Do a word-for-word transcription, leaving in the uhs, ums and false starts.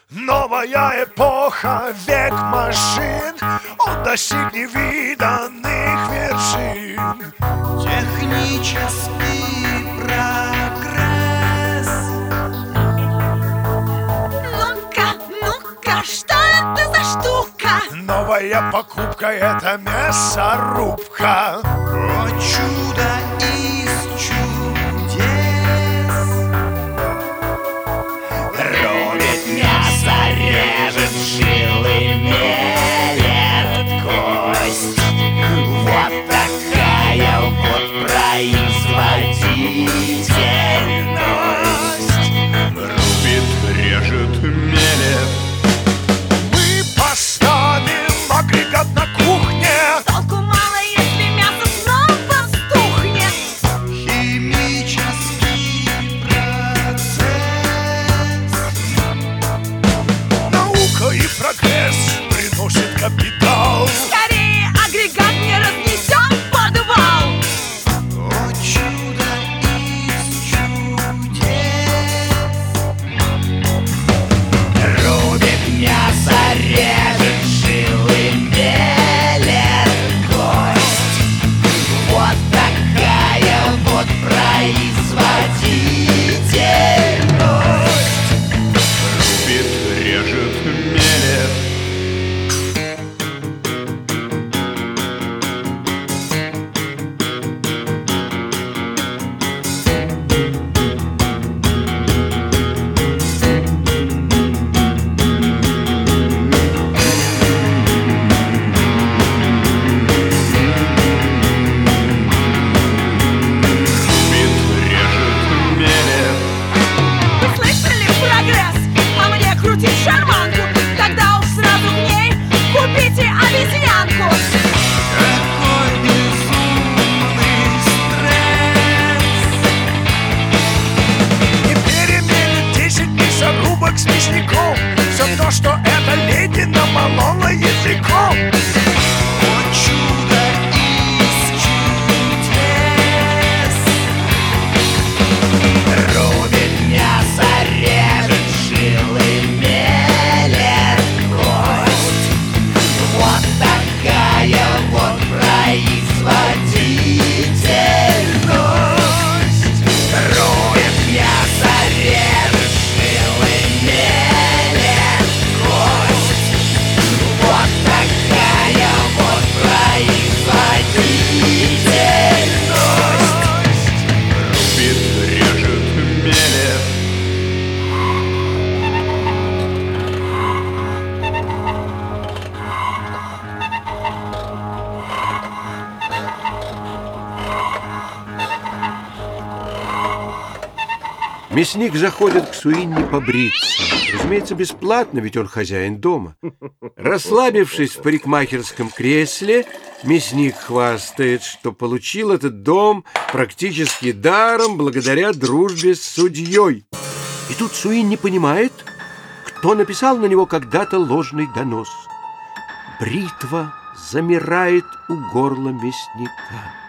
Новая эпоха, век машин, он достиг невиданных вершин. Технический прогресс. Ну-ка, ну-ка, что это за штука? Новая покупка — это мясорубка. О, чудо из чудес! Рубит мясо, режет жилы, мелет кость. Вот такая вот производительность. Рубит, режет, мелет. Мы поставим агрегат на кухне. Толку мало, если мясо снова стухнет. Химический процесс. Наука и прогресс приносит капитал. Скорее агрегат не разнесем в подвал. О, чудо из чудес! Рубит мясо, режет жилы, мелет кость. Вот такая вот производительность. Рубит, режет, мелет. Рубит, режет, мелет. Вы слышали прогресс? А мне крутить шарманку. Тогда уж сразу в ней купите обезьянку. Какой безумный стресс! И переменит десять мясорубок с мясником. Все то, что эта леди намолола языком. О, чудо из чудес! Рубит мясо, режет жилы, мелет кость. Вот такая вот производительность. Рубит мясо, режет жилы, мелет кость. Вот такая вот производительность. Рубит, режет, мелет. Мясник заходит к Суинни побриться. Разумеется, бесплатно, ведь он хозяин дома. Расслабившись в парикмахерском кресле, мясник хвастает, что получил этот дом практически даром благодаря дружбе с судьей. И тут Суинни понимает, кто написал на него когда-то ложный донос. Бритва замирает у горла мясника.